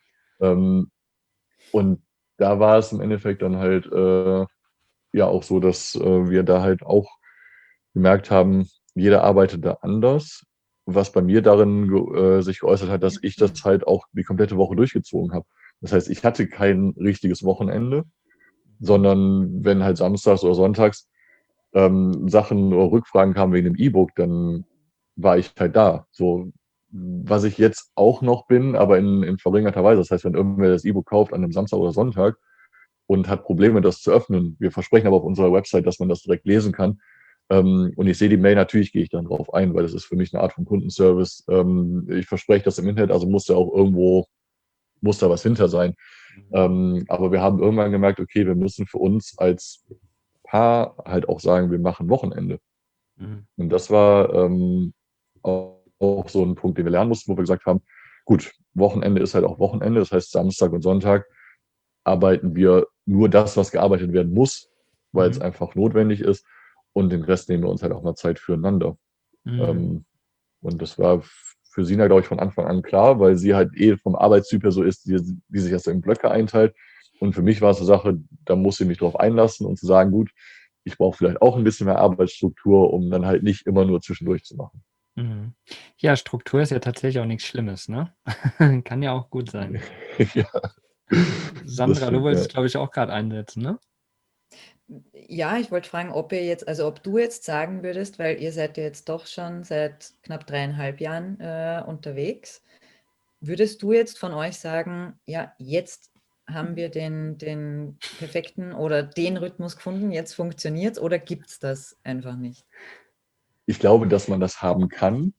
Und da war es im Endeffekt dann halt ja auch so, dass wir da halt auch gemerkt haben, jeder arbeitet da anders, was bei mir darin sich geäußert hat, dass ich das halt auch die komplette Woche durchgezogen habe. Das heißt, ich hatte kein richtiges Wochenende, sondern wenn halt samstags oder sonntags Sachen oder Rückfragen kamen wegen dem E-Book, dann war ich halt da. So, was ich jetzt auch noch bin, aber in verringerter Weise. Das heißt, wenn irgendwer das E-Book kauft an einem Samstag oder Sonntag und hat Probleme, das zu öffnen, wir versprechen aber auf unserer Website, dass man das direkt lesen kann. Und ich sehe die Mail, natürlich gehe ich dann drauf ein, weil das ist für mich eine Art von Kundenservice. Ich verspreche das im Internet, also muss da auch irgendwo, muss da was hinter sein. Aber wir haben irgendwann gemerkt, okay, wir müssen für uns als Paar halt auch sagen, wir machen Wochenende. Und das war auch so ein Punkt, den wir lernen mussten, wo wir gesagt haben, gut, Wochenende ist halt auch Wochenende, das heißt Samstag und Sonntag arbeiten wir nur das, was gearbeitet werden muss, weil es einfach notwendig ist und den Rest nehmen wir uns halt auch mal Zeit füreinander. Und das war für Sina, glaube ich, von Anfang an klar, weil sie halt vom Arbeitstyp her so ist, die sich erst in Blöcke einteilt. Und für mich war es eine Sache, da muss ich mich drauf einlassen und zu sagen, gut, ich brauche vielleicht auch ein bisschen mehr Arbeitsstruktur, um dann halt nicht immer nur zwischendurch zu machen. Ja, Struktur ist ja tatsächlich auch nichts Schlimmes, ne? Kann ja auch gut sein. Ja, Sandra, stimmt, du wolltest, ja. glaube ich, auch gerade einsetzen, ne? Ja, ich wollte fragen, ob du jetzt sagen würdest, weil ihr seid ja jetzt doch schon seit knapp 3,5 Jahren unterwegs. würdest du jetzt von euch sagen, ja, jetzt haben wir den perfekten oder den Rhythmus gefunden, jetzt funktioniert es, oder gibt es das einfach nicht? Ich glaube, dass man das haben kann,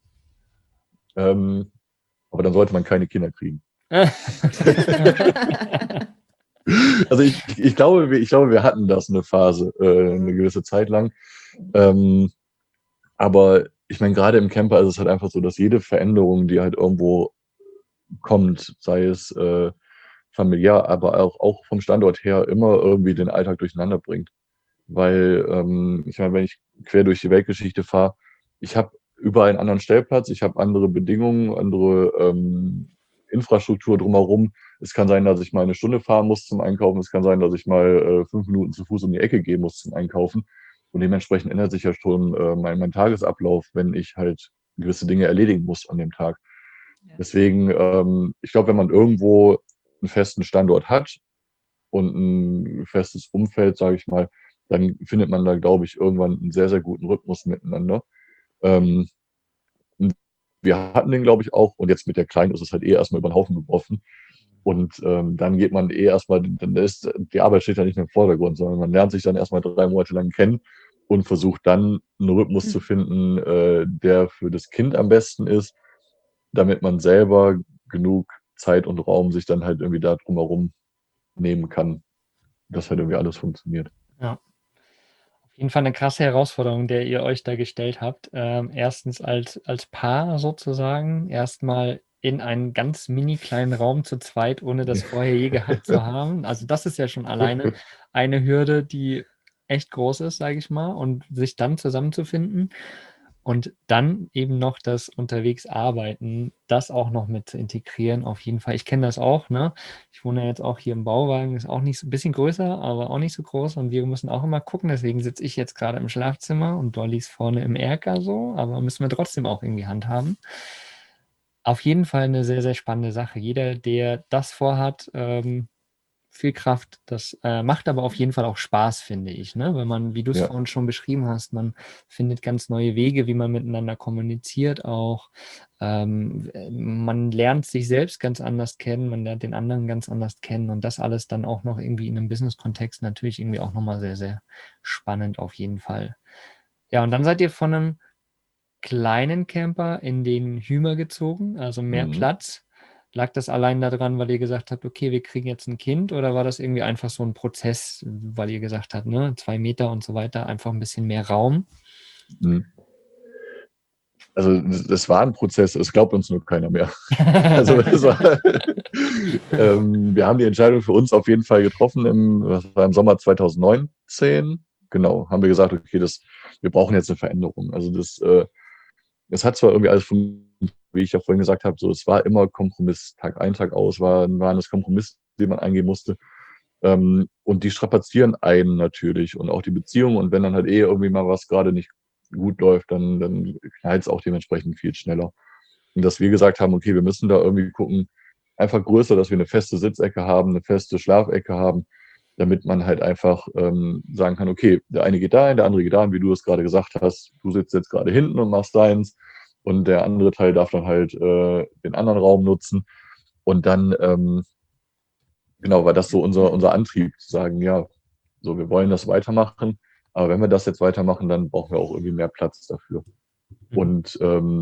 aber dann sollte man keine Kinder kriegen. Also ich glaube, wir hatten das eine Phase, eine gewisse Zeit lang. Aber ich meine, gerade im Camper ist es halt einfach so, dass jede Veränderung, die halt irgendwo kommt, sei es familiär, aber auch vom Standort her, immer irgendwie den Alltag durcheinander bringt. Weil, ich meine, wenn ich quer durch die Weltgeschichte fahre, ich habe überall einen anderen Stellplatz, ich habe andere Bedingungen, andere Infrastruktur drumherum. Es kann sein, dass ich mal eine Stunde fahren muss zum Einkaufen. Es kann sein, dass ich mal 5 Minuten zu Fuß um die Ecke gehen muss zum Einkaufen. Und dementsprechend ändert sich ja schon mein Tagesablauf, wenn ich halt gewisse Dinge erledigen muss an dem Tag. Ja. Deswegen, ich glaube, wenn man irgendwo einen festen Standort hat und ein festes Umfeld, sage ich mal, dann findet man da, glaube ich, irgendwann einen sehr, sehr guten Rhythmus miteinander. Ähm, Wir hatten den, glaube ich, auch. Und jetzt mit der Kleinen ist es halt erstmal über den Haufen geworfen. Und dann geht man erstmal, dann ist die Arbeit steht ja nicht mehr im Vordergrund, sondern man lernt sich dann erstmal 3 Monate lang kennen und versucht dann einen Rhythmus zu finden, der für das Kind am besten ist, damit man selber genug Zeit und Raum sich dann halt irgendwie da drumherum nehmen kann, dass halt irgendwie alles funktioniert. Ja. Auf jeden Fall eine krasse Herausforderung, der ihr euch da gestellt habt. Erstens als Paar sozusagen, erstmal in einen ganz mini kleinen Raum zu zweit, ohne das vorher je gehabt zu haben. Also das ist ja schon alleine eine Hürde, die echt groß ist, sage ich mal, und sich dann zusammenzufinden. Und dann eben noch das unterwegs arbeiten, das auch noch mit zu integrieren, auf jeden Fall. Ich kenne das auch, ne? Ich wohne jetzt auch hier im Bauwagen, ist auch nicht so ein bisschen größer, aber auch nicht so groß. Und wir müssen auch immer gucken. Deswegen sitze ich jetzt gerade im Schlafzimmer und Dolly ist vorne im Erker so, aber müssen wir trotzdem auch irgendwie handhaben. Auf jeden Fall eine sehr, sehr spannende Sache. Jeder, der das vorhat, viel Kraft. Das macht aber auf jeden Fall auch Spaß, finde ich, ne? Weil man, wie du es Ja. vorhin schon beschrieben hast, man findet ganz neue Wege, wie man miteinander kommuniziert auch. Man lernt sich selbst ganz anders kennen, man lernt den anderen ganz anders kennen und das alles dann auch noch irgendwie in einem Business-Kontext natürlich irgendwie auch nochmal sehr, sehr spannend auf jeden Fall. Ja, und dann seid ihr von einem kleinen Camper in den Hümer gezogen, also mehr Mhm. Platz. Lag das allein daran, weil ihr gesagt habt, okay, wir kriegen jetzt ein Kind, oder war das irgendwie einfach so ein Prozess, weil ihr gesagt habt, ne, 2 Meter und so weiter, einfach ein bisschen mehr Raum? Mhm. Also das war ein Prozess, es glaubt uns nur keiner mehr. Also das war, wir haben die Entscheidung für uns auf jeden Fall getroffen, das war im Sommer 2019. Genau, haben wir gesagt, okay, wir brauchen jetzt eine Veränderung. Also das hat zwar irgendwie alles funktioniert, wie ich ja vorhin gesagt habe, so es war immer Kompromiss, Tag ein, Tag aus, waren es Kompromisse, die man eingehen musste. Und die strapazieren einen natürlich und auch die Beziehung. Und wenn dann halt irgendwie mal was gerade nicht gut läuft, dann knallt es auch dementsprechend viel schneller. Und dass wir gesagt haben, okay, wir müssen da irgendwie gucken, einfach größer, dass wir eine feste Sitzecke haben, eine feste Schlafecke haben, damit man halt einfach sagen kann, okay, der eine geht dahin, der andere geht dahin, wie du es gerade gesagt hast, du sitzt jetzt gerade hinten und machst deins und der andere Teil darf dann halt den anderen Raum nutzen. Und dann, genau, war das so unser Antrieb, zu sagen, ja, so, wir wollen das weitermachen, aber wenn wir das jetzt weitermachen, dann brauchen wir auch irgendwie mehr Platz dafür. Und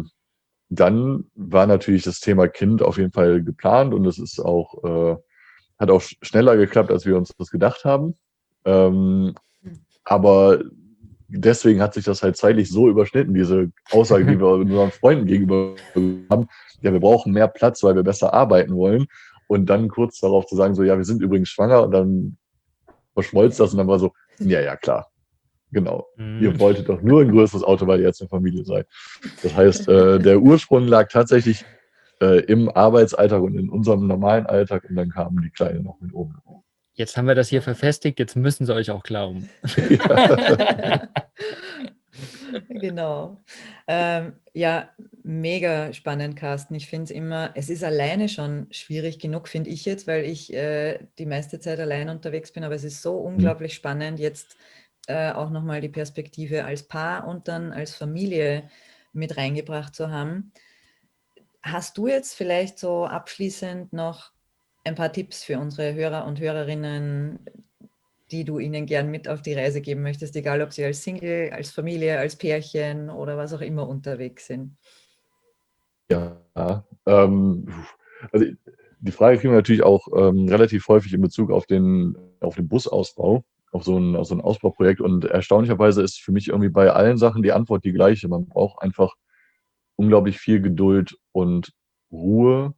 dann war natürlich das Thema Kind auf jeden Fall geplant und es ist auch, hat auch schneller geklappt, als wir uns das gedacht haben. Aber deswegen hat sich das halt zeitlich so überschnitten, diese Aussage, die wir unseren Freunden gegenüber haben, ja, wir brauchen mehr Platz, weil wir besser arbeiten wollen. Und dann kurz darauf zu sagen, so, ja, wir sind übrigens schwanger und dann verschmolz das und dann war so, ja, ja, klar, genau. Ihr wolltet doch nur ein größeres Auto, weil ihr jetzt eine Familie seid. Das heißt, der Ursprung lag tatsächlich im Arbeitsalltag und in unserem normalen Alltag und dann kamen die Kleine noch mit oben. Jetzt haben wir das hier verfestigt, jetzt müssen sie euch auch glauben. Ja. Genau. Ja, mega spannend, Carsten. Ich finde es ist alleine schon schwierig genug, finde ich jetzt, weil ich die meiste Zeit allein unterwegs bin, aber es ist so unglaublich spannend, jetzt auch nochmal die Perspektive als Paar und dann als Familie mit reingebracht zu haben. Hast du jetzt vielleicht so abschließend noch ein paar Tipps für unsere Hörer und Hörerinnen, die du ihnen gern mit auf die Reise geben möchtest, egal ob sie als Single, als Familie, als Pärchen oder was auch immer unterwegs sind? Ja, also die Frage kriegen wir natürlich auch relativ häufig in Bezug auf den Busausbau, auf so ein Ausbauprojekt. Und erstaunlicherweise ist für mich irgendwie bei allen Sachen die Antwort die gleiche. Man braucht einfach unglaublich viel Geduld und Ruhe.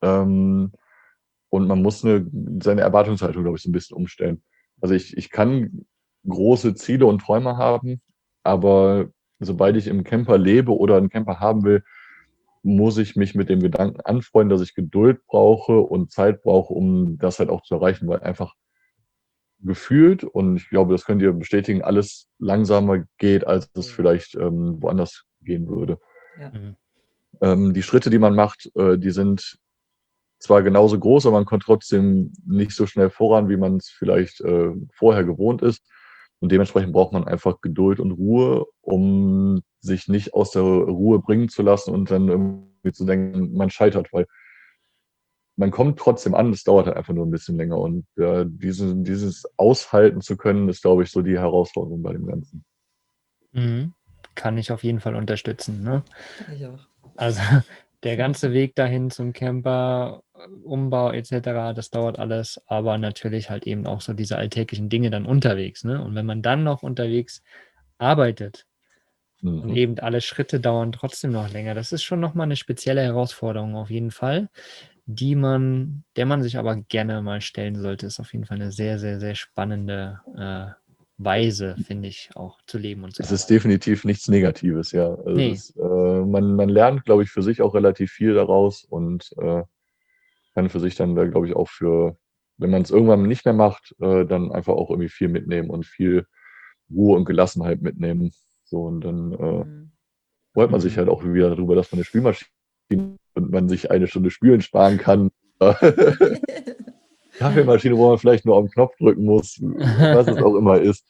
Und man muss seine Erwartungshaltung, glaube ich, so ein bisschen umstellen. Also ich kann große Ziele und Träume haben, aber sobald ich im Camper lebe oder einen Camper haben will, muss ich mich mit dem Gedanken anfreunden, dass ich Geduld brauche und Zeit brauche, um das halt auch zu erreichen, weil einfach gefühlt, und ich glaube, das könnt ihr bestätigen, alles langsamer geht, als es vielleicht woanders gehen würde. Ja. Die Schritte, die man macht, die sind zwar genauso groß, aber man kommt trotzdem nicht so schnell voran, wie man es vielleicht vorher gewohnt ist. Und dementsprechend braucht man einfach Geduld und Ruhe, um sich nicht aus der Ruhe bringen zu lassen und dann irgendwie zu denken, man scheitert, weil man kommt trotzdem an, es dauert halt einfach nur ein bisschen länger. Und dieses aushalten zu können, ist, glaube ich, so die Herausforderung bei dem Ganzen. Kann ich auf jeden Fall unterstützen. Ne? Ich auch. Also der ganze Weg dahin zum Camper, Umbau etc., das dauert alles, aber natürlich halt eben auch so diese alltäglichen Dinge dann unterwegs. Ne? Und wenn man dann noch unterwegs arbeitet und eben alle Schritte dauern trotzdem noch länger, das ist schon nochmal eine spezielle Herausforderung auf jeden Fall, der man sich aber gerne mal stellen sollte. Ist auf jeden Fall eine sehr, sehr, sehr spannende Weise, finde ich, auch zu leben und zu Es ist definitiv nichts Negatives, ja. Also Nee. Man lernt, glaube ich, für sich auch relativ viel daraus und kann für sich dann, glaube ich, auch wenn man es irgendwann nicht mehr macht, dann einfach auch irgendwie viel mitnehmen und viel Ruhe und Gelassenheit mitnehmen. So, und dann freut man sich halt auch wieder darüber, dass man eine Spülmaschine und man sich eine Stunde Spülen sparen kann. Kaffeemaschine, wo man vielleicht nur auf den Knopf drücken muss, was es auch immer ist.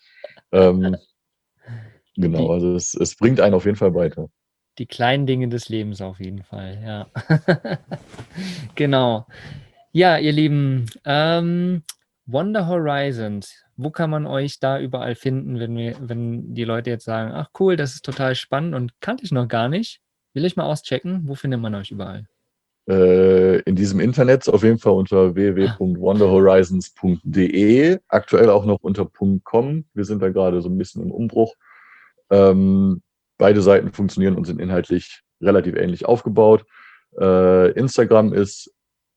Genau, also es bringt einen auf jeden Fall weiter. Die kleinen Dinge des Lebens auf jeden Fall, ja. Genau. Ja, ihr Lieben, Wander Horizons, wo kann man euch da überall finden, wenn die Leute jetzt sagen, ach cool, das ist total spannend und kannte ich noch gar nicht, will ich mal auschecken, wo findet man euch überall? In diesem Internet auf jeden Fall unter www.wanderhorizons.de, aktuell auch noch unter .com. Wir sind da gerade so ein bisschen im Umbruch. Beide Seiten funktionieren und sind inhaltlich relativ ähnlich aufgebaut. Instagram ist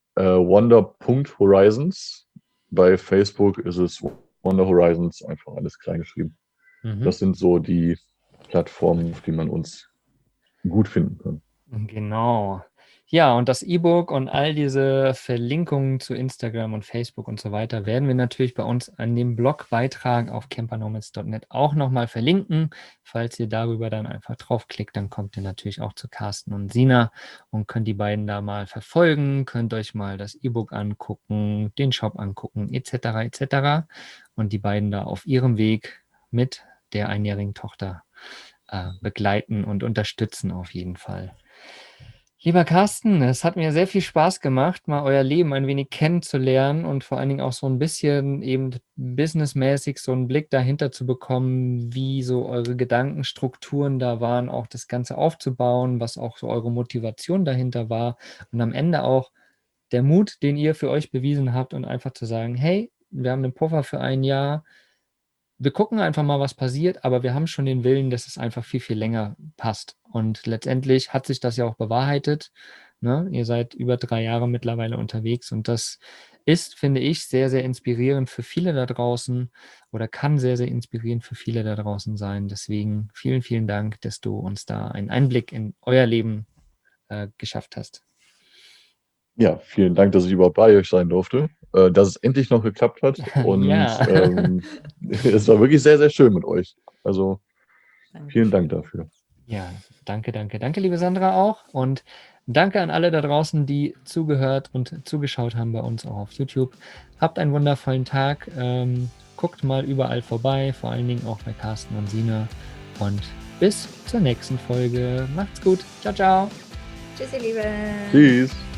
wander.horizons. Bei Facebook ist es Wander Horizons, einfach alles klein geschrieben. Das sind so die Plattformen, auf die man uns gut finden kann. Genau. Ja, und das E-Book und all diese Verlinkungen zu Instagram und Facebook und so weiter werden wir natürlich bei uns an dem Blogbeitrag auf campernomads.net auch nochmal verlinken. Falls ihr darüber dann einfach draufklickt, dann kommt ihr natürlich auch zu Carsten und Sina und könnt die beiden da mal verfolgen, könnt euch mal das E-Book angucken, den Shop angucken, etc. etc. und die beiden da auf ihrem Weg mit der einjährigen Tochter begleiten und unterstützen auf jeden Fall. Lieber Carsten, es hat mir sehr viel Spaß gemacht, mal euer Leben ein wenig kennenzulernen und vor allen Dingen auch so ein bisschen eben businessmäßig so einen Blick dahinter zu bekommen, wie so eure Gedankenstrukturen da waren, auch das Ganze aufzubauen, was auch so eure Motivation dahinter war und am Ende auch der Mut, den ihr für euch bewiesen habt und einfach zu sagen, hey, wir haben einen Puffer für ein Jahr, wir gucken einfach mal, was passiert, aber wir haben schon den Willen, dass es einfach viel, viel länger passt. Und letztendlich hat sich das ja auch bewahrheitet. Ne? Ihr seid über 3 Jahre mittlerweile unterwegs und das ist, finde ich, sehr, sehr inspirierend für viele da draußen oder kann sehr, sehr inspirierend für viele da draußen sein. Deswegen vielen, vielen Dank, dass du uns da einen Einblick in euer Leben geschafft hast. Ja, vielen Dank, dass ich überhaupt bei euch sein durfte, dass es endlich noch geklappt hat. Und Ja. Es war wirklich sehr, sehr schön mit euch. Also vielen Dank dafür. Ja, danke, danke. Danke, liebe Sandra auch. Und danke an alle da draußen, die zugehört und zugeschaut haben bei uns auch auf YouTube. Habt einen wundervollen Tag. Guckt mal überall vorbei, vor allen Dingen auch bei Carsten und Sina. Und bis zur nächsten Folge. Macht's gut. Ciao, ciao. Tschüss, ihr Lieben. Tschüss.